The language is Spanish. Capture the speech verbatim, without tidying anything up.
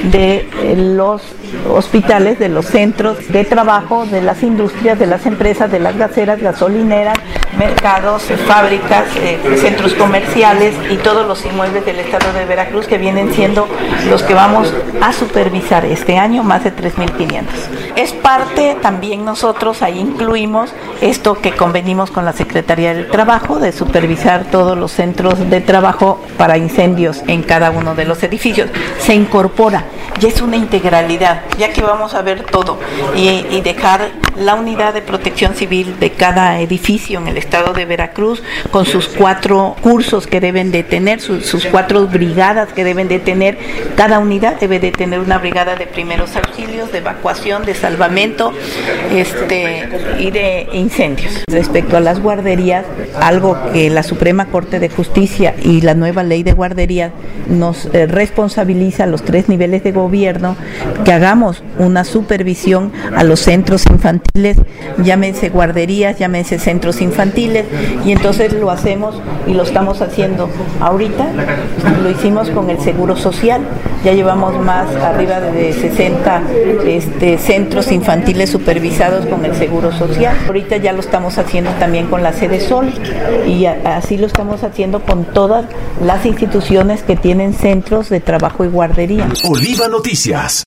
de eh, los hospitales, de los centros de trabajo, de las industrias, de las empresas, de las gaseras, gasolineras, mercados, fábricas, eh, centros comerciales y todos los inmuebles del estado de Veracruz, que vienen siendo los que vamos a supervisar este año, más de tres mil quinientos. Es parte también nosotros, ahí incluimos esto que convenimos con la Secretaría del Trabajo, de supervisar todos los centros de trabajo para incendios en cada uno de los edificios. Se incorpora, ya es una integralidad, ya que vamos a ver todo y, y dejar la unidad de protección civil de cada edificio en el estado de Veracruz, con sus cuatro cursos que deben de tener, sus, sus cuatro brigadas que deben de tener. Cada unidad debe de tener una brigada de primeros auxilios, de evacuación, de salvamento este, y de incendios. Respecto a las guarderías, algo que la Suprema Corte de Justicia y la nueva ley de guarderías nos eh, responsabiliza a los tres niveles de gobierno, que hagamos una supervisión a los centros infantiles, llámense guarderías, llámense centros infantiles, y entonces lo hacemos y lo estamos haciendo ahorita. Lo hicimos con el Seguro Social, ya llevamos más arriba de sesenta este, centros infantiles supervisados con el Seguro Social. Ahorita ya lo estamos haciendo también con la Sede Sol, y a, así lo estamos haciendo con todas las instituciones que tienen centros de trabajo y guardería. Oliva Noticias.